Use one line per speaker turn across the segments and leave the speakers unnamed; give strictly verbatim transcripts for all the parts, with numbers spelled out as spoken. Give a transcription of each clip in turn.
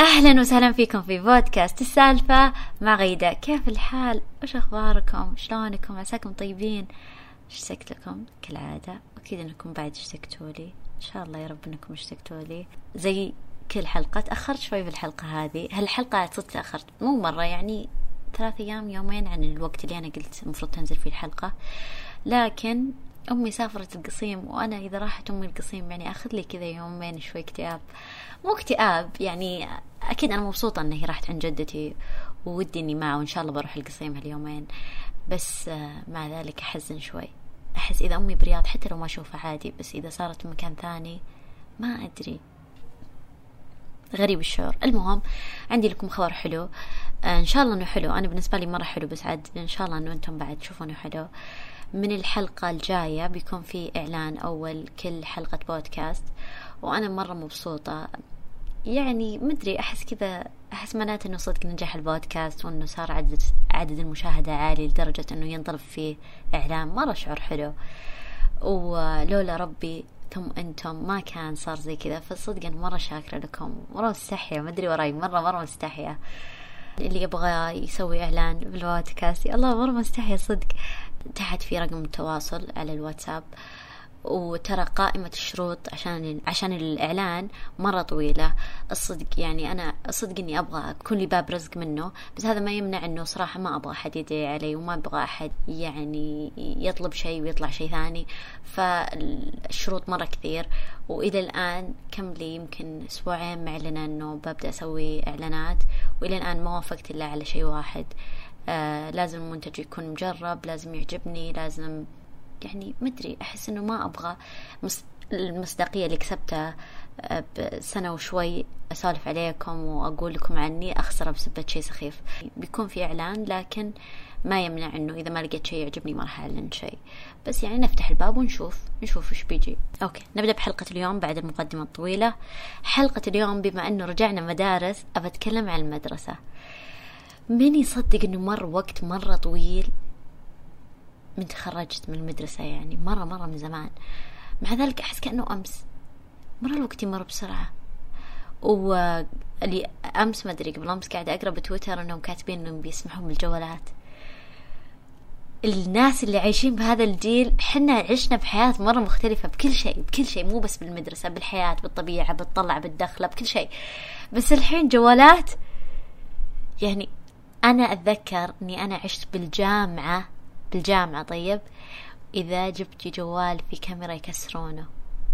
أهلا وسهلا فيكم في بودكاست السالفة مع غيدة. كيف الحال؟ وش أخباركم؟ شلونكم؟ عساكم طيبين؟ اشتقت لكم كالعادة، أكيد أنكم بعد اشتقتوا لي، إن شاء الله يا رب أنكم اشتقتوا لي. زي كل حلقة تأخرت شوي في الحلقة هذه، هالحلقة صدق تأخرت مو مرة، يعني ثلاث أيام يومين عن الوقت اللي أنا قلت المفروض تنزل فيه الحلقة، لكن أمي سافرت القصيم، وأنا إذا راحت أمي القصيم يعني أخذ لي كذا يومين شوي اكتئاب. مو اكتئاب يعني، أكيد أنا مبسوطة أنها راحت عند جدتي وودي إني معه، وإن شاء الله بروح القصيم هاليومين، بس مع ذلك أحزن شوي. أحس إذا أمي برياض حتى لو ما أشوفها عادي، بس إذا صارت في مكان ثاني ما أدري، غريب الشعور. المهم عندي لكم خبر حلو، إن شاء الله إنه حلو، أنا بالنسبة لي مرة حلو، بس عاد إن شاء الله إنه أنتم بعد تشوفونه حلو. من الحلقة الجاية بيكون في إعلان أول كل حلقة بودكاست، وأنا مرة مبسوطة، يعني مدري أحس كذا، أحس معناته إنه صدق نجح البودكاست، وإنه صار عدد عدد المشاهدة عالي لدرجة إنه ينطلب فيه إعلان. مرة شعور حلو، ولولا ربي ثم أنتم ما كان صار زي كذا، فصدق أنا مرة شاكرة لكم، مرة مستحية، مدري وراي مرة مرة مستحية. اللي يبغى يسوي إعلان بالبودكاست الله مرة مستحية صدق، تحت في رقم التواصل على الواتساب، وترى قائمة الشروط عشان عشان الإعلان مرة طويلة الصدق، يعني أنا الصدق إني أبغى أكون لي باب رزق منه، بس هذا ما يمنع إنه صراحة ما أبغى أحد يدعي علي، وما أبغى أحد يعني يطلب شيء ويطلع شيء ثاني، فالشروط مرة كثير. وإلى الآن كم لي يمكن أسبوعين معلنة إنه ببدأ أسوي إعلانات، وإلى الآن ما وافقت إلا على شيء واحد، آه لازم المنتج يكون مجرب، لازم يعجبني، لازم يعني مدري، أحس إنه ما أبغى المصداقية اللي كسبتها بسنة وشوي أسولف عليكم وأقول لكم عني أخسر بسبة شيء سخيف. بيكون في إعلان، لكن ما يمنع إنه إذا ما لقيت شيء يعجبني ما راح أعلن شيء، بس يعني نفتح الباب ونشوف نشوف وش بيجي. أوكي، نبدأ بحلقة اليوم بعد المقدمة الطويلة. حلقة اليوم بما إنه رجعنا مدارس، أبى أتكلم عن المدرسة. من يصدق إنه مر وقت مرة طويل من تخرجت من المدرسة، يعني مرة مرة من زمان، مع ذلك أحس كأنه أمس، مرة الوقت يمر بسرعة. واللي أمس ما أدري قبل أمس قاعدة أقرأ بتويتر أنهم كاتبين أنهم بيسمحون بالجوالات. الناس اللي عايشين بهذا الجيل، حنا عشنا بحياة مرة مختلفة بكل شيء بكل شيء، مو بس بالمدرسة، بالحياة، بالطبيعة، بتطلع، بالدخلة، بكل شيء، بس الحين جوالات. يعني أنا أتذكر أني أنا عشت بالجامعة بالجامعة طيب إذا جبت جوال في كاميرا يكسرونه،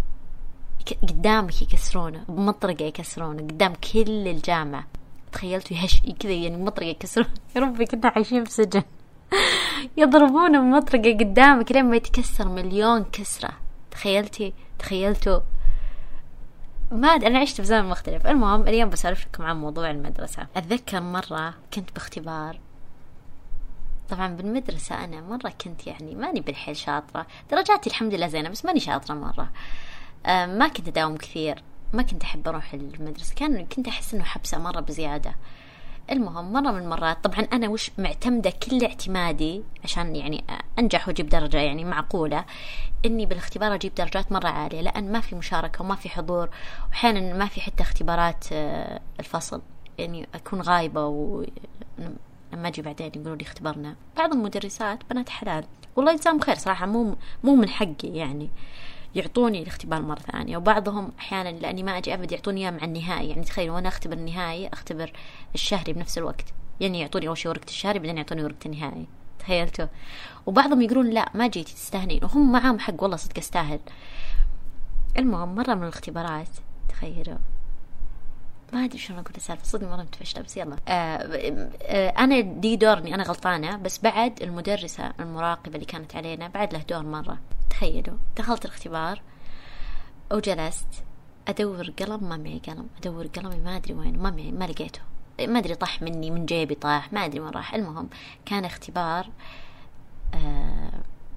قدامك يكسرونه، بمطرقة يكسرونه قدام كل الجامعة، تخيلتوا يهش كذا يعني مطرقة يكسرونه. يا ربي كنا عايشين في سجن. يضربونه بمطرقة قدامك لين ما يتكسر مليون كسرة. تخيلتي تخيلتوا ما أنا عشت في زمن مختلف. المهم اليوم بسولف لكم عن موضوع المدرسة. أتذكر مرة كنت باختبار، طبعا بالمدرسة أنا مرة كنت يعني ماني بالحيل شاطرة، درجاتي الحمد لله زينة، بس ماني شاطرة مرة، أه ما كنت أداوم كثير، ما كنت أحب أروح المدرسة، كان كنت أحس إنه حبسة مرة بزيادة. المهم مرة من المرات، طبعا أنا وش معتمدة كل اعتمادي عشان يعني أنجح وأجيب درجة يعني معقولة، إني بالاختبار أجيب درجات مرة عالية، لأن ما في مشاركة وما في حضور، وأحيانا ما في حتى اختبارات الفصل، يعني أكون غايبة و لما أجي بعدين يقولوا لي اختبرنا. بعض المدرسات بنات حلال والله يجزاهم خير صراحة، مو مو من حقي يعني يعطوني الاختبار مرة ثانية، وبعضهم أحيانا لأني ما أجي أبد يعطوني مع النهائي، يعني تخيلوا وأنا أختبر النهائي أختبر الشهري بنفس الوقت، يعني يعطوني أول شيء ورقة الشهري بعدين يعطوني ورقة النهائي، تخيلتوا. وبعضهم يقولون لا ما جيتي تستهنين، وهم معاهم حق والله صدق استاهل. المهم مرة من الاختبارات تخيلوا، ما أدري شلون أقول السالفة صدق مرة متفشلة، بس يلا. آه آه أنا دي دورني، أنا غلطانة، بس بعد المدرسة المراقبة اللي كانت علينا بعد له دور مرة. تخيلوا دخلت الاختبار وجلست أدور قلم، ما معي قلم، أدور قلمي ما أدري وين، ما معي، ما لقيته، ما أدري طاح مني من جيبي، طاح ما أدري وين راح. المهم كان اختبار آه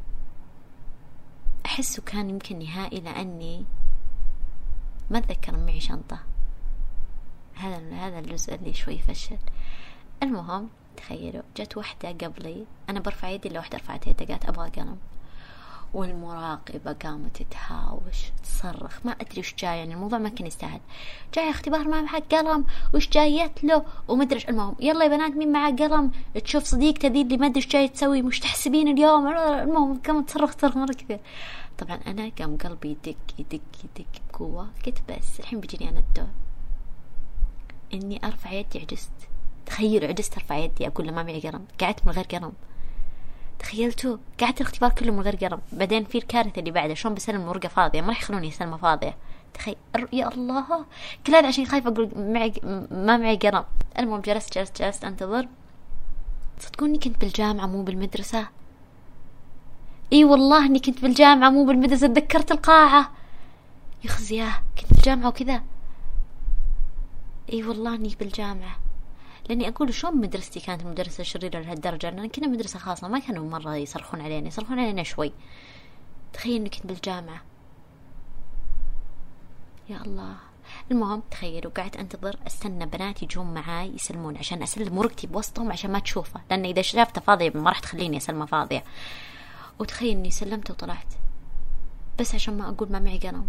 أحسه كان يمكن نهائي، لأني ما أتذكر معي شنطة، هذا هذا الجزء اللي شوي فشل. المهم تخيلوا جت واحدة قبلي، أنا برفع يدي، لو واحدة رفعت يدها قالت أبغى قلم، والمراقبة قامت تهاوش تصرخ، ما أدري وش جاي، يعني الموضوع ما كان يستاهل. جاي اختبار ما معك قلم، وش جايت له ومدري. المهم يلا يا بنات مين معاه قلم تشوف صديقته ذي اللي ما أدري وش جاي تسوي، مش تحسبين اليوم. المهم قامت تصرخ تصرخ مرة كثير. طبعا أنا قام قلبي يدق يدق يدق بقوة. قلت بس الحين بيجيني أنا الدور إني أرفع يدي. عجزت، تخيلوا عجزت أرفع يدي أقول له ما معي قلم. قعدت من غير قلم، تخيلتوا قعدت الاختبار كله من غير قلم. بعدين في الكارثة اللي بعده، شلون بسلم الورقة فاضية، ما راح يخلوني أسلمها فاضية. تخيل يا الله، كل هذا عشان خايفة أقول معي ما معي قلم. المهم جلست جلست جلست أنتظر. صدقوني كنت بالجامعة مو بالمدرسة. اي والله اني كنت بالجامعة مو بالمدرسة. تذكرت القاعة، يخزياه كنت بالجامعة وكذا. اي والله اني بالجامعة، لاني اقول شلون مدرستي كانت مدرسة شريرة لهالدرجة، لان كنا مدرسة خاصة ما كانوا مرة يصرخون علينا، يصرخون علينا شوي. تخيل اني كنت بالجامعة، يا الله. المهم تخيلوا قاعد انتظر استنى بنات يجون معاي يسلمون عشان اسلم ورقتي بوسطهم عشان ما تشوفه، لان اذا شافته فاضية ما راح تخليني اسلمها فاضية. وتخيل اني سلمت وطلعت بس عشان ما اقول ما معي قلم.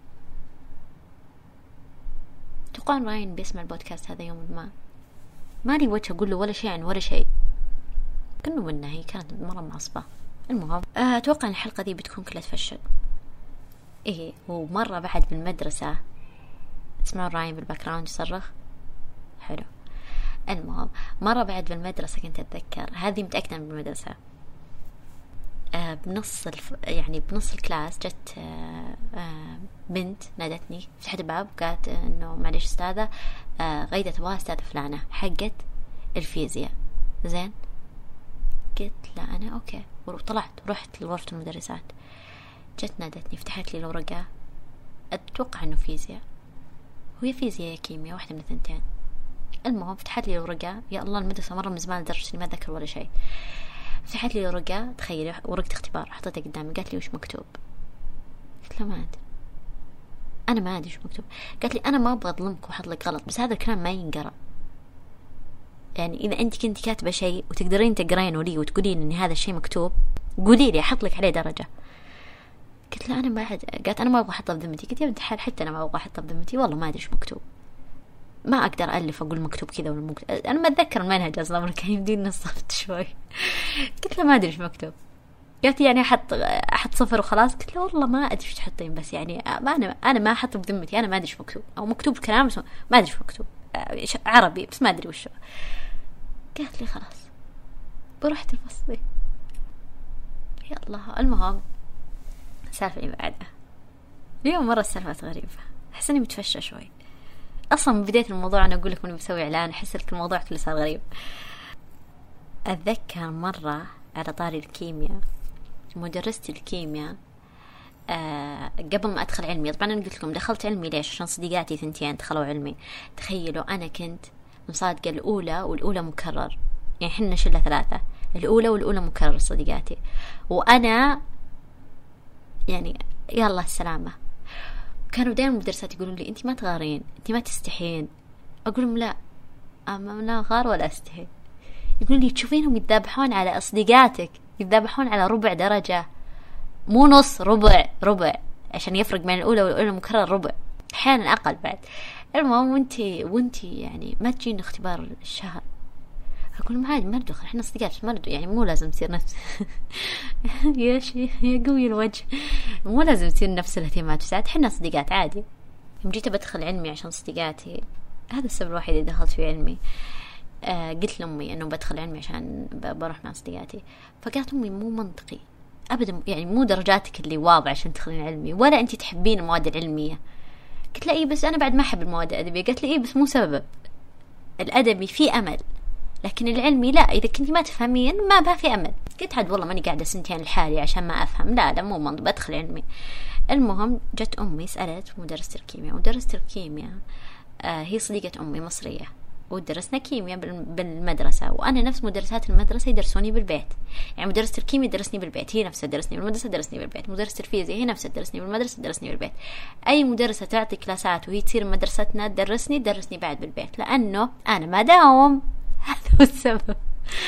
توقعون راين بيسمع البودكاست هذا يوم ما ما لي وجه اقول له ولا شيء عن ولا شيء، كأنه منه هي كانت مرة معصبة. المهم اتوقع ان الحلقة دي بتكون كلها تفشل. ايه ومرة بعد بالمدرسة تسمعون راين بالباك جراوند يصرخ، حلو. المهم مرة بعد بالمدرسة كنت اتذكر، هذه متأكدة من بالمدرسة، آه بنص الف... يعني بنص الكلاس جت آه آه بنت نادتني، فتحت الباب وقالت انه معليش استاذة، آه غيدة تبغى استاذة فلانة حقت الفيزياء. زين قلت لا انا اوكي، وطلعت ورحت لغرفة المدرسات. جت نادتني، فتحت لي الورقة، اتوقع انه فيزياء، وهي فيزياء يا كيمياء، واحدة من الثنتين. المهم فتحت لي الورقة، يا الله المدرسة مرة من زمان لدرجة اني ما ذكر ولا شيء. فتحت لي ورقة، تخيلي ورقة اختبار، حطيتها قدامي. قالت لي وش مكتوب؟ قلت لها ما أدري، أنا ما أدري وش مكتوب. قالت لي أنا ما أبغى أظلمك وأحط لك غلط، بس هذا الكلام ما ينقرأ. يعني إذا أنت كنت كاتبة شيء وتقدرين تقرينه لي وتقولين إن هذا الشيء مكتوب، قولي لي أحط لك عليه درجة. قلت لها أنا ما أحد. قالت أنا ما أبغى أحطه بذمتي. قلت يا بنت الحال حتى أنا ما أبغى أحطه بذمتي، والله ما أدري وش مكتوب، ما أقدر ألف أقول مكتوب كذا ولا مكتوب. أنا ما أتذكر المنهج أصلا، كان يمديني نصفت شوي. قلت له ما أدري إيش مكتوب. قالت يعني أحط أحط صفر وخلاص. قلت له والله ما أدري إيش تحطين، بس يعني ما أنا أنا ما أحط بذمتي، أنا ما أدري إيش مكتوب، أو مكتوب كلام بس ما أدري إيش مكتوب، عربي بس ما أدري وش. قالت لي خلاص برحت الفصل. يا الله. المهم السالفة اللي بعدها اليوم مرة السالفة غريبة، أحس إني متفشة شوي. أصلا من بداية الموضوع أنا أقول لكم إني بسوي إعلان، أحس لك الموضوع كله صار غريب. أتذكر مرة على طاري الكيمياء، مدرستي الكيمياء آه قبل ما أدخل علمي، طبعا أنا قلت لكم دخلت علمي ليش؟ عشان صديقاتي ثنتين دخلوا علمي. تخيلوا أنا كنت مصادقة الأولى والأولى مكرر، يعني حنا شلة ثلاثة، الأولى والأولى مكرر صديقاتي، وأنا يعني يلا السلامة. كانوا دائما المدرسات يقولون لي أنت ما تغارين، أنت ما تستحين. أقول لهم لا، أما لا غار ولا أستحي. يقولون لي تشوفينهم يتذابحون على أصدقاتك، يتذابحون على ربع درجة، مو نص، ربع ربع، عشان يفرق بين الأولى والأولى مكرر ربع، أحيانا أقل بعد. المهم وانتي وانتي يعني ما تجين اختبار الشهر. أقول لهم عادي ما ندخل، إحنا صديقات ما ندخل، يعني مو لازم تصير نفس يا شي يا قوي الوجه، مو لازم تصير نفس الاهتمامات وساعات، إحنا صديقات عادي. يوم جيت بدخل علمي عشان صديقاتي، هذا السبب الوحيد اللي دخلت في علمي. آه قلت لأمي إنه بدخل علمي عشان بروح مع صديقاتي، فقالت أمي مو منطقي أبدا، يعني مو درجاتك اللي واضحة عشان تدخلين علمي، ولا أنتي تحبين المواد العلمية. قلت لها إيه بس أنا بعد ما أحب المواد الأدبية. قالت لي إيه بس مو سبب، الأدبي فيه أمل، لكن العلمي لا، إذا كنتي ما تفهمين ما بها في أمل. قلت عاد والله ماني قاعدة سنتين لحالي عشان ما أفهم، لا لا مو منطق بدخل علمي. المهم جت أمي سألت مدرسة الكيمياء، مدرسة الكيمياء آه هي صديقة أمي مصرية، ودرسنا كيمياء بالمدرسة، وأنا نفس مدرسات المدرسة يدرسوني بالبيت، يعني مدرسة الكيمياء درسني بالبيت، هي نفسها درسني بالمدرسة درسني بالبيت. مدرسة الفيزياء هي نفسها درسني بالمدرسة درسني بالبيت. أي مدرسة تعطي كلاسات وهي تصير مدرستنا تدرسني درسني بعد بالبيت، لأنه أنا ما داوم، هذا هو السبب.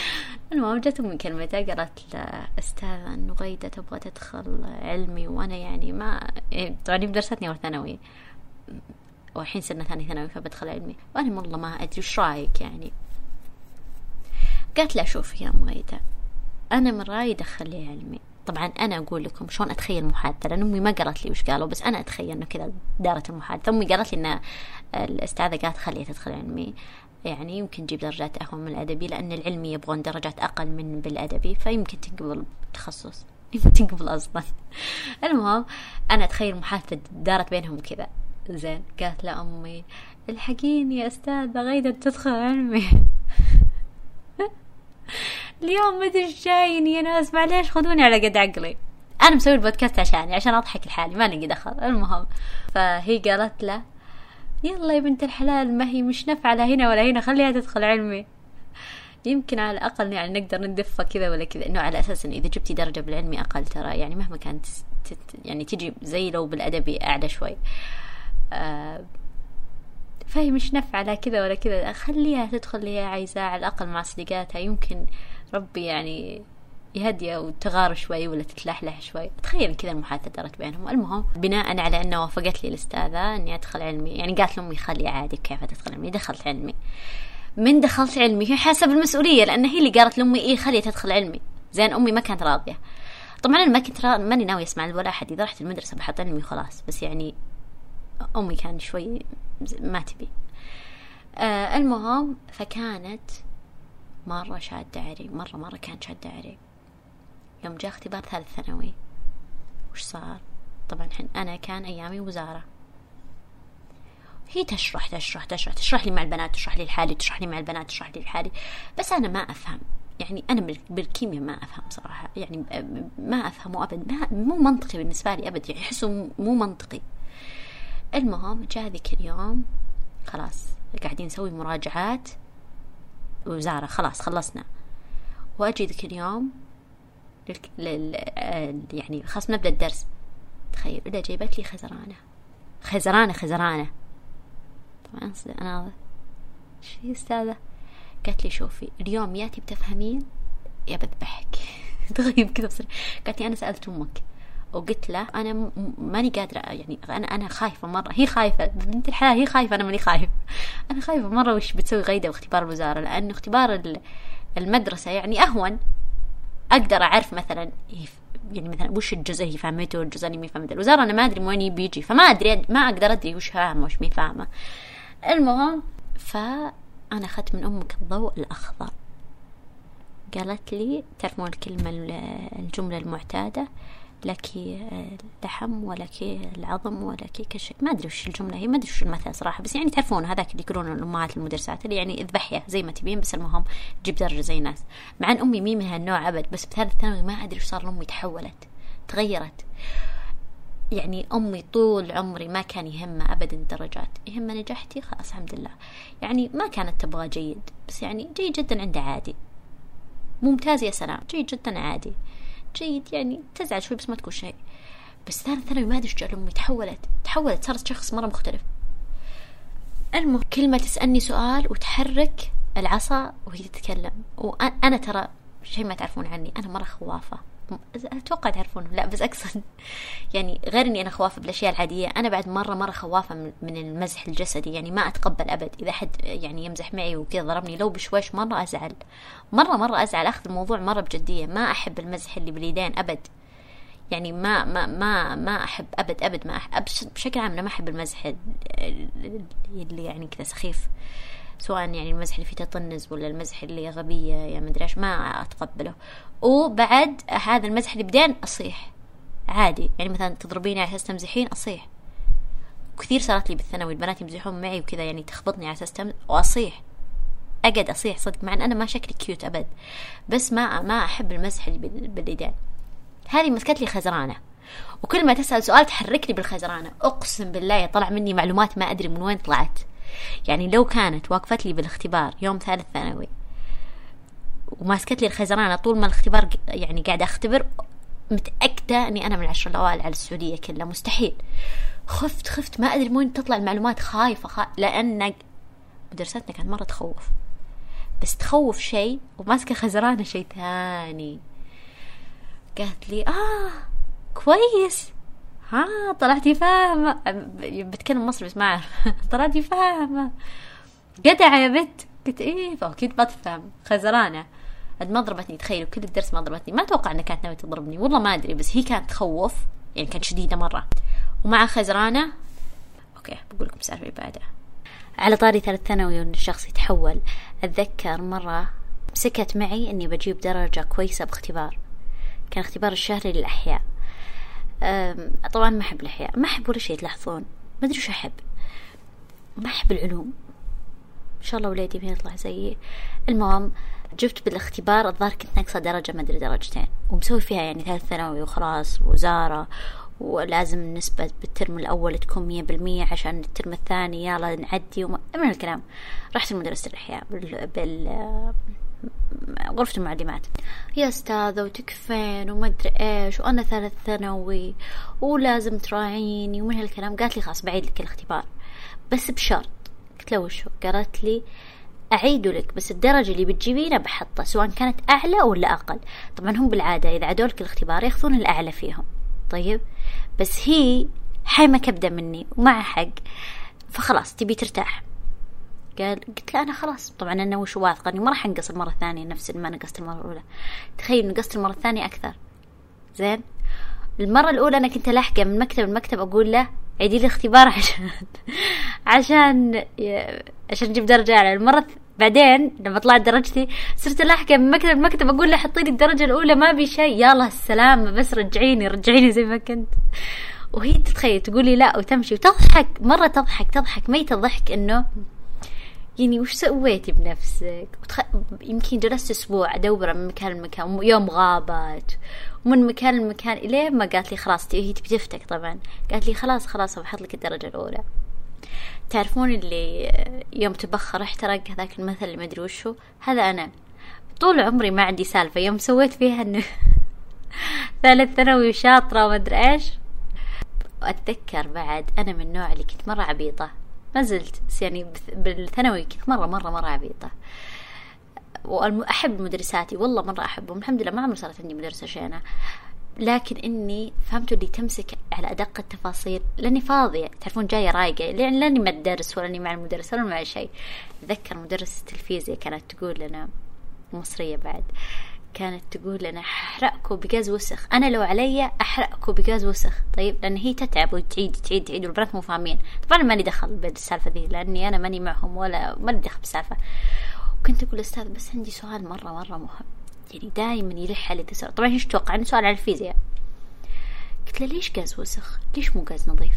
المهم جت أمي كلمتها قالت لا أستاذة إنه غيدة تبغى تدخل علمي، وأنا يعني ما يعني طبعا بدرستني أول ثانوي والحين سنة ثاني ثانوي فبدخل علمي، وأنا والله ما أدري وش رأيك يعني. قالت لا شوفي يا أم غيدة أنا من رأيي دخلي علمي. طبعا أنا أقول لكم شلون أتخيل المحادثة، لأن أمي ما قالت لي وش قالوا، بس أنا أتخيل إنه كذا دارت المحادثة. أمي قالت لي إن الأستاذة قالت خليها تدخل علمي، يعني يمكن تجيب درجات أهون من الأدبي، لأن العلمي يبغون درجات أقل من بالأدبي، فيمكن تنقبل تخصص يمكن تنقبل أصلا. المهم أنا أتخيل محادثة دارت بينهم كذا. زين قالت لا أمي الحقيني يا أستاذة غيدة تدخل علمي. اليوم مدري ايش جايني يا ناس، معليش خذوني على قد عقلي، انا مسوي البودكاست عشاني عشان اضحك لحالي ما لقي دخل. المهم فهي قالت له يلا يا بنت الحلال ما هي مش نفعة لا هنا ولا هنا، خليها تدخل علمي، يمكن على الاقل يعني نقدر ندفها كذا ولا كذا، انه على اساس انه اذا جبتي درجة بالعلمي اقل ترى يعني مهما كانت يعني تجي زي لو بالادبي اعلى شوي، آه فهي مش نفعة لا كذا ولا كذا، خليها تدخل اللي هي عايزاه على الأقل مع صديقاتها، يمكن ربي يعني يهديها وتغار شوي ولا تتلحلح شوي. تخيل كذا المحادثة دارت بينهم. المهم بناء على أنه وافقت لي الأستاذة أني أدخل علمي، يعني قالت لأمي خلي عادي كيف تدخل علمي، دخلت علمي. من دخلت علمي هي حاسة بالمسؤولية، لأن هي اللي قالت لأمي إيه خلي تدخل علمي. زين أمي ما كانت راضية طبعا، أنا ما كنت را... ماني ناوي أسمع ولا أحد، إذا رحت المدرسة بحط علمي خلاص، بس يعني أمي كان شوي ما تبي. آه المهم فكانت مرة شادة عري، مرة مرة كانت شادة عري. يوم جاء اختبار ثالث ثانوي وش صار؟ طبعا حين أنا كان أيامي وزارة، هي تشرح تشرح تشرح تشرح لي مع البنات، تشرح لي الحالي، تشرح لي مع البنات، تشرح لي الحالي، بس أنا ما أفهم. يعني أنا بالكيمياء ما أفهم صراحة، يعني ما أفهمه أبد، مو منطقي بالنسبة لي أبد، يعني أحسه مو منطقي. المهم جاء ذيك اليوم خلاص قاعدين نسوي مراجعات وزارة، خلاص خلصنا، وأجي ذيك اليوم لل... يعني خلاص نبدأ الدرس. تخيل إذا جايبت لي خزرانة خزرانة خزرانة طبعا أنا شي أستاذة، قالت لي شوفي اليوم ياتي بتفهمين يا بذبحك. تغيب كذا بصير. قالت لي أنا سألت أمك وقلت له أنا م... ماني قادرة، يعني أنا أنا خايفة مرة، هي خايفة بنت الحلال، هي خايفة أنا ماني خايف، أنا خايفة مرة وش بتسوي غيدة واختبار الوزارة، لأنه اختبار المدرسة يعني أهون، أقدر أعرف مثلا يعني مثلا وش الجزء هي فهمته والجزء اللي مي فهمته. الوزارة أنا ما أدري من وين بيجي، فما أدري ما أقدر أدري وش فاهمة وش مي فاهمة. المهم فأنا أخذت من أمك الضوء الأخضر، قالت لي تعرفون الكلمة الجملة المعتادة لك لحم ولك العظم ولك كشيء، ما أدري وش الجملة هي، ما أدري وش المثل صراحة، بس يعني تعرفون هذاك اللي يقولون الأمهات المدرسات اللي يعني اذبحيها زي ما تبين، بس المهم جيب درجة زي الناس. مع أن أمي مي من هالنوع أبد، بس بثالث ثانوي ما أدري وش صار لأمي، تحولت تغيرت. يعني أمي طول عمري ما كان يهمها أبدا الدرجات، يهمها نجحتي خلاص الحمد لله، يعني ما كانت تبغى جيد، بس يعني جيد جدا عندها عادي، ممتاز يا سلام جيد جدا عادي، جيد يعني تزعل شوي بس ما تقول شيء. بس ثالث ثانوي ما أدري إيش جعل أمي تحولت تحولت صارت شخص مرة مختلف. المهم كلمة تسألني سؤال وتحرك العصا وهي تتكلم، وأنا ترى شيء ما تعرفون عني أنا مرة خوافة، أتوقع تعرفونه لا بس أقصد يعني غير إني أنا خوافة بالأشياء العادية، أنا بعد مرة مرة خوافة من المزح الجسدي، يعني ما أتقبل أبد إذا حد يعني يمزح معي وكذا ضربني لو بشويش مرة أزعل، مرة مرة أزعل، أخذ الموضوع مرة بجدية، ما أحب المزح اللي باليدين أبد، يعني ما ما ما ما أحب أبد أبد ما أحب بشكل عام، أنا ما أحب المزح اللي يعني كذا سخيف، سواء يعني المزح اللي فيه تطنز ولا المزح اللي غبية يا مدريش ما أتقبله. وبعد هذا المزح اللي بدين أصيح عادي، يعني مثلا تضربيني على أساس تمزحين أصيح، كثير صارت لي بالثانوي البنات يمزحون معي وكذا يعني تخبطني على أساس تمزح وأصيح، أقعد أصيح صدق، مع أن أنا ما شكلي كيوت أبد، بس ما ما أحب المزح اللي باليدين. هذه مسكت لي خزرانة، وكل ما تسأل سؤال تحركني بالخزرانة، أقسم بالله طلع مني معلومات ما أدري من وين طلعت. يعني لو كانت وقفت لي بالاختبار يوم ثالث ثانوي وماسكت لي الخزرانة طول ما الاختبار يعني قاعدة أختبر، متأكدة أني أنا من العشر الأوائل على السعودية كلها، مستحيل. خفت خفت ما أدري من وين تطلع المعلومات، خايفة خا... لأن مدرستنا كانت مرة تخوف، بس تخوف شيء وماسكة خزرانة شيء ثاني. قالت لي آه كويس، ها طلعتي فاهمة، بتكلم مصري بس ما أعرف. طلعتي فاهمة جدعة يا بنت. قلت إيه فأكيد ما تفهم خزرانة. قد ما ضربتني، تخيلوا كل الدرس ما ضربتني. ما أتوقع أنها كانت ناوية تضربني، والله ما أدري، بس هي كانت تخوف يعني، كانت شديدة مرة ومع خزرانة. أوكي بقول لكم سالفة بعدها. على طاري ثالث ثانوي وإن الشخص يتحول، أتذكر مرة مسكت معي إني بجيب درجة كويسة باختبار، كان اختبار الشهري للأحياء. طبعا ما أحب الأحياء، ما أحب ولا شيء، تلاحظون ما أدري شو أحب، ما أحب العلوم. إن شاء الله ولادي بيطلع زيي. المهم جبت بالاختبار الظاهر كنت ناقصة درجة ما أدري درجتين، ومسوي فيها يعني ثالث ثانوي وخلاص وزارة، ولازم النسبة بالترم الأول تكون مية بالمية عشان الترم الثاني يلا نعدي وما من الكلام. رحت المدرسة الأحياء بال, بال... غرفة المعلمات، يا أستاذة وتكفين وما أدري إيش، وأنا ثالث ثانوي ولازم تراعيني ومن هالكلام. قالت لي خلاص بعيد لك الاختبار بس بشرط. قلت له وشو؟ قالت لي أعيد لك بس الدرجة اللي بتجيبينها بحطها سواء كانت أعلى ولا أقل. طبعا هم بالعادة إذا عدوا لك الاختبار ياخذون الأعلى فيهم، طيب بس هي حيمة كبدة مني ومع حق، فخلاص تبي ترتاح. قال قلت له أنا خلاص طبعا أنا وش واثقة أني ما راح أنقص المرة الثانية نفس ما نقصت المرة الأولى. تخيل نقصت المرة الثانية أكثر. زين المرة الأولى أنا كنت لاحقة من مكتب المكتب أقول له عيدي لي اختبار عشان عشان عشان أجيب درجة أعلى. المرة بعدين لما طلعت درجتي صرت لاحقة من مكتب المكتب أقول له حطي لي الدرجة الأولى ما بي شيء، يلا السلامة بس رجعيني رجعيني زي ما كنت. وهي تتخيل تقولي لا وتمشي وتضحك، مرة تضحك تضحك ميت الضحك إنه يعني وش سويتي بنفسك. وتخ... يمكن جلست أسبوع أدور من مكان لمكان، يوم غابت ومن مكان لمكان إليه ما قالت لي خلاص هي تبي تفتك. طبعا قالت لي خلاص خلاص بحط لك الدرجة الأولى. تعرفون اللي يوم تبخر احترق هذاك المثل اللي ما أدري وشو، هذا أنا طول عمري ما عندي سالفة يوم سويت فيها إنه ثالث ثانوي وشاطرة وما أدري إيش. وأتذكر بعد أنا من النوع اللي كنت مرة عبيطة، ما زلت يعني بالثانوي كنت مرة مرة مرة عبيطة، وأحب مدرساتي والله مرة أحبهم الحمد لله، ما عمري صارت عندي مدرسة شينة، لكن إني فهمت اللي تمسك على أدق التفاصيل لأني فاضية. تعرفون جاية رايقة لأن لاني ما أدرس ولا أني مع المدرس ولا مع شيء. أتذكر مدرسة الفيزياء كانت تقول لنا، مصرية بعد، كانت تقول لنا أحرقكوا بغاز وسخ، أنا لو علي أحرقكوا بغاز وسخ. طيب لأن هي تتعب وتعيد تعيد تعيد والبنات مو فاهمين. طبعا ماني دخل بالسالفة ذي لأني أنا ماني معهم ولا ماني دخل بالسالفة. وكنت أقول أستاذ بس عندي سؤال مرة مرة مهم، يعني دائما يلح علي تسأل. طبعا إيش توقع إنه سؤال على الفيزياء. قلت له ليش غاز وسخ ليش مو غاز نظيف؟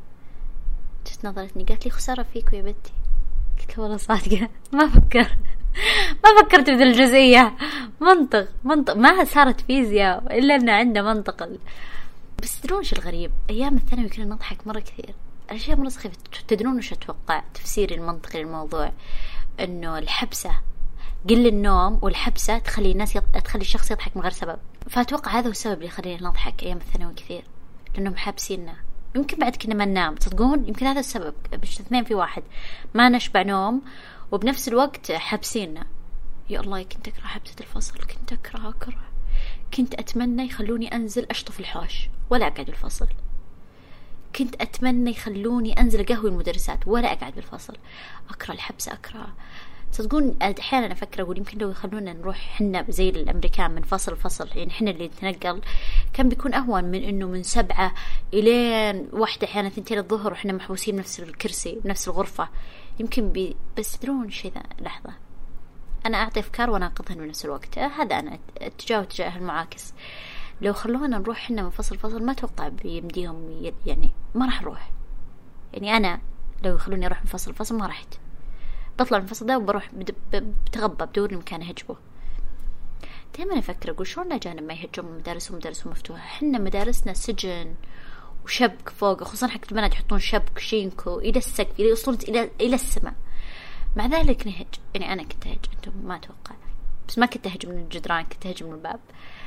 جت نظرتني قالت لي خسارة فيكوا يا بنتي. قلت له والله صادقة ما فكر ما فكرت بذي الجزئية. منطق منطق ما صارت فيزياء إلا أن عندنا منطق. بس تدرون شو الغريب، أيام الثانوي كنا نضحك مرة كثير، أشياء مرة سخيفة. تدرون وش أتوقع تفسيري المنطقي للموضوع؟ إنه الحبسة قل النوم والحبسة تخلي الناس يط... تخلي الشخص يضحك من غير سبب. فأتوقع هذا هو السبب اللي يخلينا نضحك أيام الثانوي كثير، لأنهم حابسيننا. يمكن بعد كنا ما ننام، تصدقون يمكن هذا السبب، مش اثنين في واحد، ما نشبع نوم وبنفس الوقت حابسيننا. يا الله كنت أكره حبسة الفصل، كنت أكره أكره كنت أتمنى يخلوني أنزل أشطف الحوش ولا أقعد بالفصل. كنت أتمنى يخلوني أنزل قهوة المدرسات ولا أقعد بالفصل. أكره الحبسة أكره. تصدقون أحيانا أفكر أقول يمكن لو يخلونا نروح حنا زي الأمريكان من فصل لفصل، يعني حنا اللي نتنقل كان بيكون أهون من إنه من سبعة إلين واحدة أحيانا ثنتين الظهر وحنا محبوسين بنفس الكرسي بنفس الغرفة. يمكن بي بس تدرون شيء ذا لحظة، أنا أعطي أفكار وناقضهن بنفس الوقت. هذا أنا اتجاه اتجاه المعاكس. لو خلونا نروح حنا من فصل فصل ما توقع بيمديهم، يعني ما راح نروح. يعني أنا لو يخلوني أروح من فصل فصل ما رحت، بطلع من الفصل ده وبروح بتغبى بدور مكان هجبه. دائما أفكر أقول شلون الأجانب ما يهجون من مدارسهم مدارسهم مفتوحة، حنا مدارسنا سجن وشبك فوق، خصوصا حق البنات يحطون شبك شينكو إلى السقف إلى يوصلون إلى إلى السماء. مع ذلك نهج، يعني أنا كنت أهج، أنتم ما أتوقع، بس ما كنت أهج من الجدران، كنت أهج من الباب.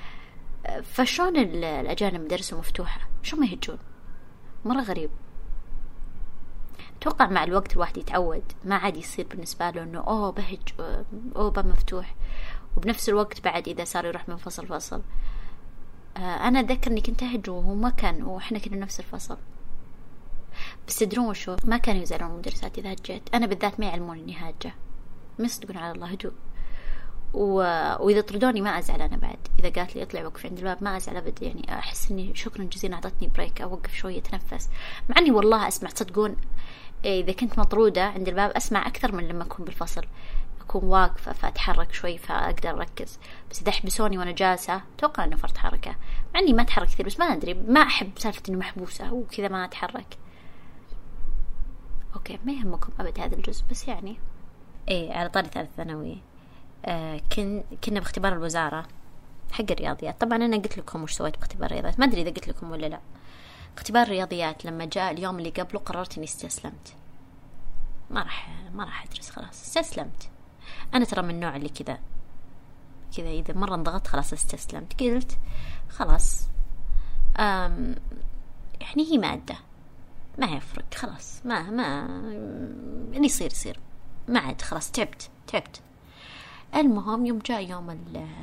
فشون الأجانب مدارسهم مفتوحة شو ما يهجون؟ مرة غريب. توقع مع الوقت الواحد يتعود، ما عاد يصير بالنسبة له إنه أوه بهج أوه باب مفتوح. وبنفس الوقت بعد إذا صار يروح من فصل فصل، آه أنا أتذكر إني كنت أهج وهو ما كان، وإحنا كنا نفس الفصل. بس تدرون وشو، ما كانوا يزعلون المدرسات إذا هجيت، أنا بالذات ما يعلمون إني هاجة، ما يصدقون على الله هدوء. و... وإذا طردوني ما أزعل أنا بعد، إذا قالت لي اطلع وقف عند الباب ما أزعل أبد، يعني أحس إني شكرا جزيلا أعطتني بريك، أوقف شوية أتنفس. مع إني والله أسمع، تصدقون إذا كنت مطرودة عند الباب أسمع أكثر من لما أكون بالفصل، أكون واقفة فأتحرك شوي فأقدر أركز. بس إذا حبسوني وأنا جالسة توقع أنه فرط حركة، مع إني ما أتحرك كثير، بس ما أدري، ما أحب سالفة إني محبوسة وكذا ما أتحرك. أوكي ما يهمكم أبد هذا الجزء، بس يعني إيه. على طاري ثالث ثانوي، آه كن كنا باختبار الوزارة حق الرياضيات. طبعا أنا قلت لكم وش سويت باختبار الرياضيات، ما أدري إذا قلت لكم ولا لا. اختبار الرياضيات لما جاء اليوم اللي قبله قررت إني استسلمت، ما راح ما راح أدرس، خلاص استسلمت. أنا ترى من النوع اللي كذا كذا إذا مرة انضغطت خلاص استسلمت. قلت خلاص أم يعني هي مادة ما يفرق، خلاص ما ما اللي يصير يصير، ما عاد خلاص تعبت تعبت. المهم يوم جاء يوم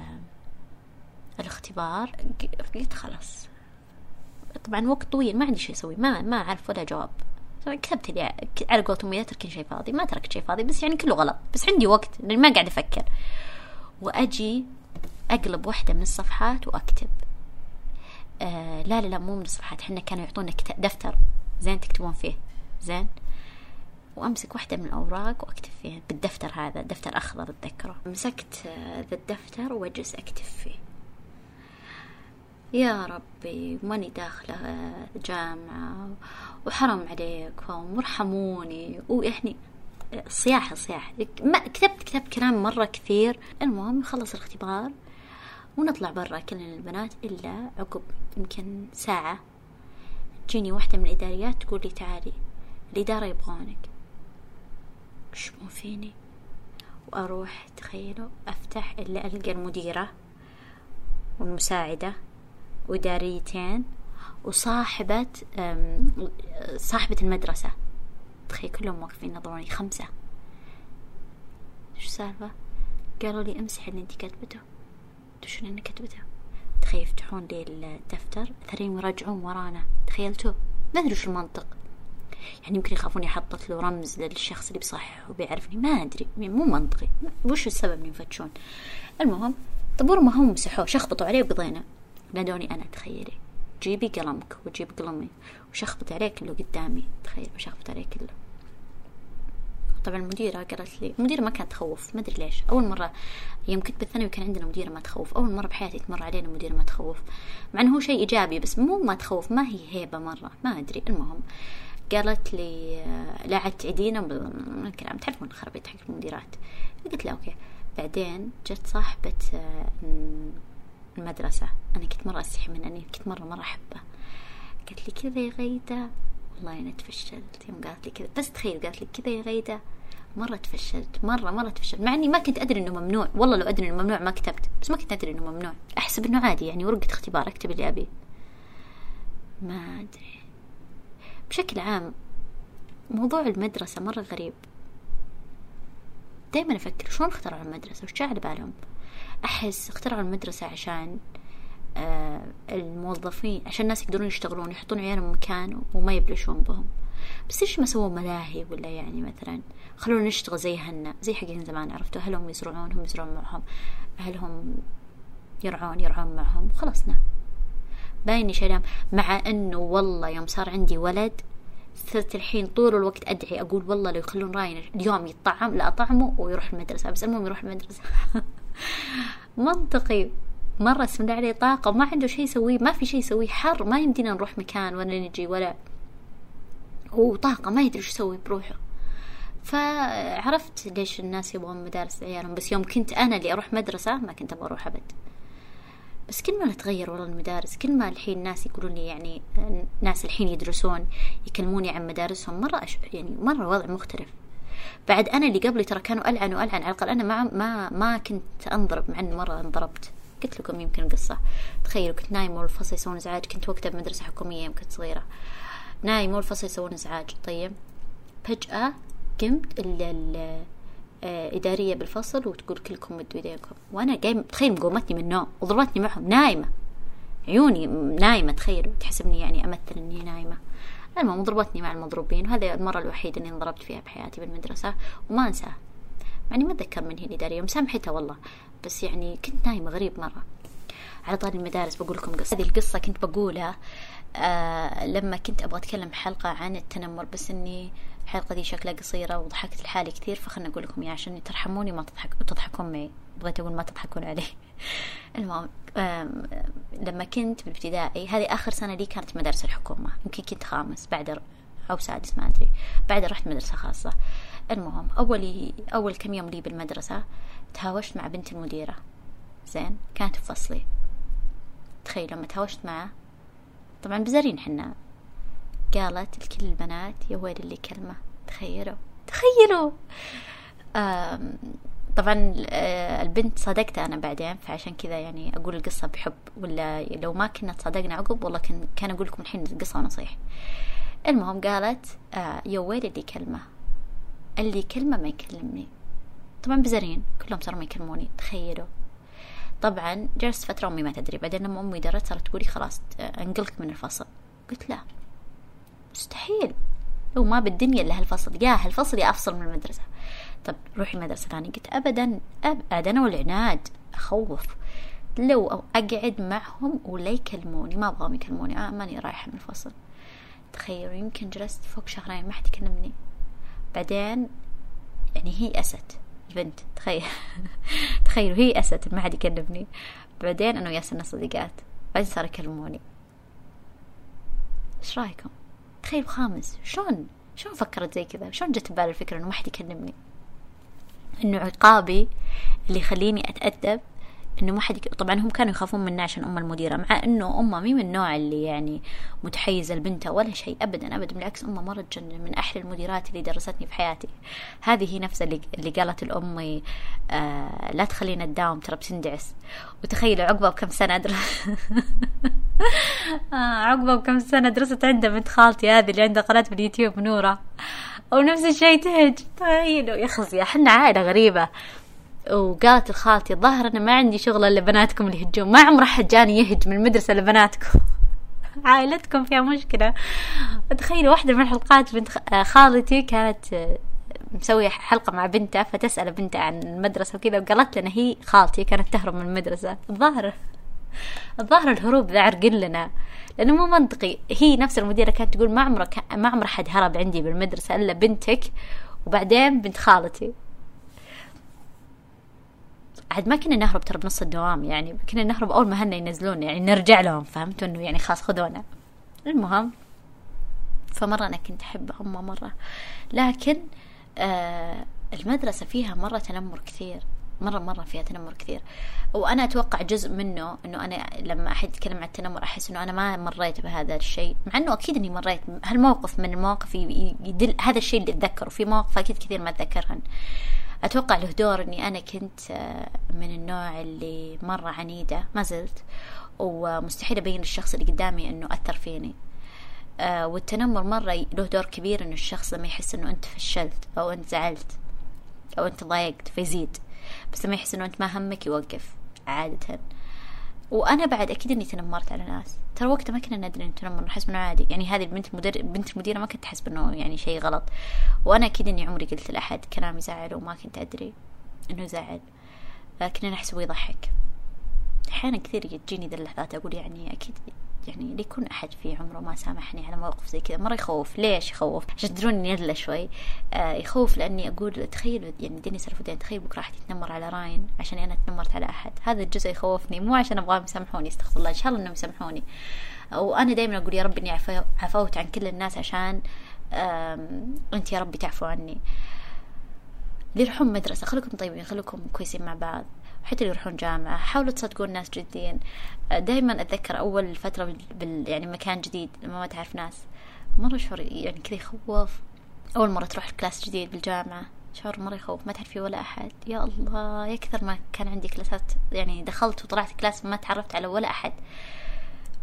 الاختبار قلت خلاص، طبعا وقت طويل ما عندي شيء أسوي، ما ما أعرف ولا جواب. كتبت لي على قولتهم إذا تركين شيء فاضي، ما تركت شيء فاضي، بس يعني كله غلط، بس عندي وقت لأني ما قاعد أفكر. وأجي أقلب واحدة من الصفحات وأكتب، آه لا لا لا مو من الصفحات، حنا كانوا يعطونا دفتر زين تكتبون فيه زين، وأمسك واحدة من الأوراق وأكتب فيها بالدفتر هذا، دفتر أخضر أتذكره. مسكت ذا الدفتر وأجلس أكتب فيه. يا ربي ماني داخلة جامعة وحرم عليكم وارحموني، ويعني صياح صياح. ما كتبت كتبت كلام مرة كثير. المهم يخلص الاختبار ونطلع برا كلنا البنات، إلا عقب يمكن ساعة تجيني واحدة من الإداريات تقول لي تعالي الإدارة يبغونك. وش مو فيني؟ وأروح تخيلوا أفتح إلا ألقى المديرة والمساعدة وإداريتين وصاحبة صاحبة المدرسة، تخيل كلهم واقفين ينظروني، خمسة. شو سالفة؟ قالوا لي امسح اللي انت كتبته. شو اللي كتبته؟ تخيل يفتحون لي الدفتر ثرين يراجعون ورانا، تخيلتوا؟ ما أدري شو المنطق، يعني يمكن يخافوني حطت له رمز للشخص اللي بصحح وبيعرفني، ما أدري، مو منطقي، وش السبب اللي يفتشون؟ المهم طبور ما هم مسحوه، شخبطوا عليه وقضينا. نادوني أنا، تخيلي جيبي قلمك وجيب قلمي وشخبط عليه كله قدامي، تخيل وشخبط عليه كله. طبعا المديرة قالت لي، المديرة ما كانت تخوف، ما أدري ليش، أول مرة يوم كنت بالثانوي كان عندنا مديرة ما تخوف، أول مرة بحياتي تمر علينا مديرة ما تخوف، مع أنه هو شيء إيجابي بس مو ما تخوف، ما هي هيبة مرة، ما أدري. المهم قالت لي لا عاد تعيدينا من الكلام، تعرفون الخربيط حق المديرات. قلت لا أوكي. بعدين جت صاحبة المدرسة، أنا كنت مرة أستحي منها، أنا كنت مرة مرة أحبها، قالت لي كذا يا غيدة، والله أنا تفشلت يوم قالت لي كذا، بس تخيل قالت لي كذا يا غيدة، مرة تفشلت، مرة مرة تفشلت، مع أني ما كنت أدري إنه ممنوع، والله لو أدري إنه ممنوع ما كتبت، بس ما كنت أدري إنه ممنوع، أحسب إنه عادي يعني ورقة اختبار أكتب اللي أبيه. ما أدري، بشكل عام موضوع المدرسة مرة غريب. دايما أفكر شلون اخترعوا المدرسة، وش جاء على بالهم؟ أحس اخترعوا المدرسة عشان آه الموظفين، عشان الناس يقدرون يشتغلون، يحطون عيالهم مكان وما يبلشون بهم. بس إيش ما سووا ملاهي ولا يعني مثلا خلونا نشتغل زي هنا، زي حقين زمان، عرفتوا؟ أهلهم يزرعون هم يزرعون معهم، أهلهم يرعون يرعون معهم، وخلصنا. بايني شيء. مع أنه والله يوم صار عندي ولد صرت الحين طول الوقت أدعي أقول والله لو يخلون راينا اليوم يطعم لا أطعمه ويروح المدرسة، بس المهم يروح المدرسة. منطقي مرة، اسم الله عليه طاقة، ما عنده شيء يسويه، ما في شيء يسويه، حر ما يمدينا نروح مكان ولا نجي ولا، وطاقة ما يدري شو يسوي بروحه. فعرفت ليش الناس يبغون مدارس عيالهم، بس يوم كنت أنا اللي أروح مدرسة ما كنت أبغى أروح أبد. بس كل ما نتغير والله المدارس، كل ما الحين الناس يقولون لي، يعني ناس الحين يدرسون يكلموني عن مدارسهم، مرة أش... يعني مرة وضع مختلف. بعد أنا اللي قبلي ترى كانوا ألعن وألعن، على الأقل أنا ما ما ما كنت أنضرب، مع أن مرة انضربت، قلت لكم يمكن قصة. تخيلوا كنت نايمة والفصل يسوون إزعاج، كنت وقتها بمدرسة حكومية يوم كنت صغيرة، نايمة والفصل يسوون إزعاج. طيب فجأة قمت الإدارية بالفصل وتقول كلكم مدوا يديكم، وأنا قايم تخيل مقومتني من النوم وضربتني معهم نايمة، عيوني نايمة، تخيلوا تحسبني يعني أمثل إني نايمة. المهم ضربتني مع المضروبين، وهذه المرة الوحيدة إني انضربت فيها بحياتي بالمدرسة وما أنساه، يعني ما أتذكر من هي الإدارية مسامحتها والله، بس يعني كنت نايمة غريب مرة. على طاري المدارس بقول لكم قصة، هذه القصة كنت بقولها آه لما كنت أبغى أتكلم حلقة عن التنمر، بس إني الحلقة دي شكلها قصيرة وضحكت لحالي كثير، فخلنا أقول لكم يا عشان ترحموني ما تضحك وتضحكون معي، بغيت أقول ما تضحكون علي. المهم لما كنت بالابتدائي، هذه آخر سنة لي كانت مدارس الحكومة، يمكن كنت خامس بعد أو سادس ما أدري، بعد رحت مدرسة خاصة. المهم أولي أول كم يوم لي بالمدرسة تهاوشت مع بنت المديرة، زين كانت في فصلي. تخيل لما تهاوشت معه، طبعا بزارين حنا، قالت لكل البنات يا ويلي اللي كلمة. تخيلوا تخيلوا طبعا البنت صدقت أنا بعدين، فعشان كذا يعني أقول القصة بحب، ولا لو ما كنا تصدقنا عقب والله كان كان أقول لكم الحين القصة ونصيح. المهم قالت آه يا ويلي اللي كلمة، اللي كلمة ما يكلمني. طبعا بزارين كلهم صاروا ما يكلموني. تخيلوا. طبعا جلست فترة أمي ما تدري، بعدين لما أمي درت صارت تقولي خلاص انقلك من الفصل. قلت لا مستحيل، لو ما بالدنيا إلا هالفصل، يا هالفصل يا أفصل من المدرسة. طب روحي مدرسة ثانية. قلت أبدا أبدا، أنا والعناد أخوف، لو أقعد معهم ولا يكلموني، ما أبغاهم يكلموني، آه ماني رايحة من الفصل. تخيلوا يمكن جلست فوق شهرين ما حد يكلمني. بعدين يعني هي أست البنت، تخيل تخيلوا هي أست ما حد يكلمني. بعدين أنا ويا صرنا صديقات، بعدين صار يكلموني. إيش رأيكم؟ تخيل خامس، شلون شلون فكرت زي كذا؟ شلون جت ببالي الفكرة إنه ما حد يكلمني؟ إنه عقابي اللي يخليني أتأدب إنه ما حد يك... طبعا هم كانوا يخافون مني عشان أم المديرة، مع إنه أمه مي من النوع اللي يعني متحيزة لبنتها ولا شيء أبدا أبدا، بالعكس أمه مرة تجنن، من أحلى المديرات اللي درستني في حياتي. هذه هي نفسها اللي, اللي قالت لأمي آه لا تخلينا نداوم ترى بتندعس. وتخيلوا عقبه بكم سنة أدرس آه عقبه بكم سنة درست عندها بنت خالتي هذه اللي عندها قناة في اليوتيوب نورة، ونفس الشيء تهج. تخيلوا يا خزي، احنا عائلة غريبة. وقالت الخالتي الظاهر أنا ما عندي شغل إلا بناتكم اللي يهجون، ما عمره حد جاني يهج من المدرسة لبناتكم عائلتكم فيها مشكلة. تخيلوا واحدة من الحلقات بنت خالتي كانت مسوية حلقة مع بنتها، فتسأل بنتها عن المدرسة وكذا، وقالت لنا هي خالتي كانت تهرب من المدرسة. الظاهر الظاهر الهروب ذا عرقل لنا، لأنه مو منطقي. هي نفس المديرة كانت تقول ما عمره ما عمره حد هرب عندي بالمدرسة إلا بنتك وبعدين بنت خالتي. عاد ما كنا نهرب ترى بنص الدوام، يعني كنا نهرب أول ما هنا ينزلون، يعني نرجع لهم، فهمتوا إنه يعني خلاص خذونا. المهم فمرة أنا كنت أحب أمه مرة، لكن آه المدرسة فيها مرة تنمر كثير، مرة مرة فيها تنمر كثير. وأنا أتوقع جزء منه إنه أنا لما أحد يتكلم عن التنمر أحس إنه أنا ما مريت بهذا الشيء، مع إنه أكيد إني مريت هالموقف من المواقف يدل هذا الشيء اللي أتذكره، في مواقف أكيد كثير ما أتذكرهن. أتوقع له دور إني أنا كنت من النوع اللي مرة عنيدة، ما زلت، ومستحيل أبين للشخص اللي قدامي إنه أثر فيني. آه والتنمر مرة له دور كبير إنه الشخص لما يحس إنه أنت فشلت أو أنت زعلت أو أنت ضايقت فيزيد، بس لما يحس إنه أنت ما همك يوقف عادة. وأنا بعد أكيد إني تنمرت على ناس، ترى وقتها ما كنا ندري إنه تنمر، نحس إنه عادي. يعني هذه البنت المدير بنت المديرة ما كنت تحسب إنه يعني شيء غلط، وأنا أكيد إني عمري قلت لأحد كلام يزعل وما كنت أدري إنه يزعل، لكن أنا أحسبه يضحك. أحيانا كثير تجيني ذي اللحظات أقول يعني أكيد يعني ليكون أحد في عمره ما سامحني على موقف زي كذا. مرة يخوف. ليش يخوف؟ عشان تدرون يدله شوي آه يخوف، لأني أقول تخيل يعني ديني سلفودين، تخيل بكرة راح تتنمر على راين عشان أنا تنمرت على أحد. هذا الجزء يخوفني، مو عشان أبغاهم يسامحوني، استغفر الله، إن شاء الله إنهم يسامحوني. وأنا دائما أقول يا رب إني عفوت عن كل الناس عشان أنت يا ربي تعفو عني. اللي يروحون مدرسة خليكم طيبين، خليكم كويسين مع بعض، حتى اللي يروحون جامعة حاولوا تصدقون الناس جديين. دايما أتذكر أول فترة بال يعني مكان جديد لما ما تعرف ناس، مرة شعور يعني كذا يخوف. أول مرة تروح كلاس جديد بالجامعة شعور مرة يخوف، ما تعرف فيه ولا أحد. يا الله، يكثر ما كان عندي كلاسات، يعني دخلت وطلعت كلاس ما تعرفت على ولا أحد.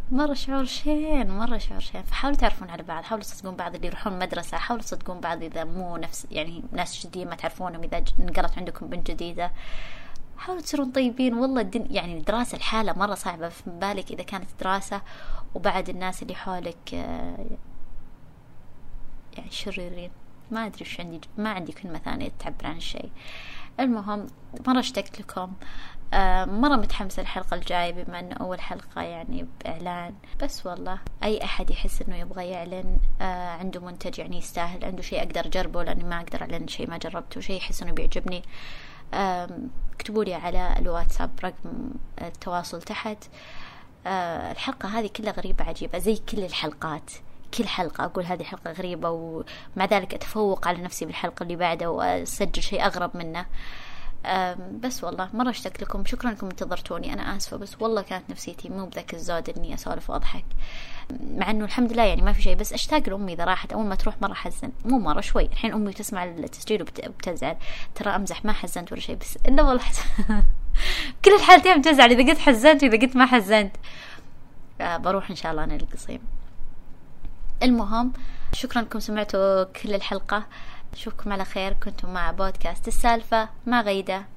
مرة شعور شين، مرة شعور شين. فحاولوا تعرفون على بعض، حاولوا تصدقون بعض اللي يروحون مدرسة، حاولوا تصدقون بعض إذا مو نفس يعني ناس جديدة ما تعرفونهم، إذا انقلت عندكم بنت جديدة حاولوا تصيرون طيبين. والله الدن يعني الدراسة الحالة مرة صعبة، في بالك إذا كانت دراسة وبعد الناس اللي حولك يعني شريرين. ما أدري وش عندي، ما عندي كلمة ثانية تعبر عن الشيء. المهم مرة اشتقت لكم، آه مرة متحمسة الحلقة الجاية بما أنه أول حلقة يعني بإعلان. بس والله أي أحد يحس أنه يبغى يعلن آه عنده منتج يعني يستاهل، عنده شيء أقدر أجربه لأني ما أقدر أعلن شيء ما جربته، شيء يحس أنه بيعجبني، آه اكتبوا لي على الواتساب رقم التواصل تحت. آه الحلقة هذه كلها غريبة عجيبة زي كل الحلقات، كل حلقة أقول هذه حلقة غريبة ومع ذلك أتفوق على نفسي بالحلقة اللي بعدها وأسجل شيء أغرب منه. بس والله مرة اشتقت لكم، شكرا لكم انتظرتوني. أنا آسفة بس والله كانت نفسيتي مو بذاك الزود إني أسولف وأضحك، مع إنه الحمد لله يعني ما في شيء، بس أشتاق لأمي إذا راحت. أول ما تروح مرة حزن، مو مرة شوي. الحين أمي تسمع التسجيل وبتزعل، ترى أمزح ما حزنت ولا شيء، بس إلا والله كل الحالتين بتزعل، إذا قلت حزنت وإذا قلت ما حزنت. بروح إن شاء الله أنا القصيم. المهم شكرا لكم سمعتوا كل الحلقة، أشوفكم على خير. كنتم مع بودكاست السالفة مع غيدة.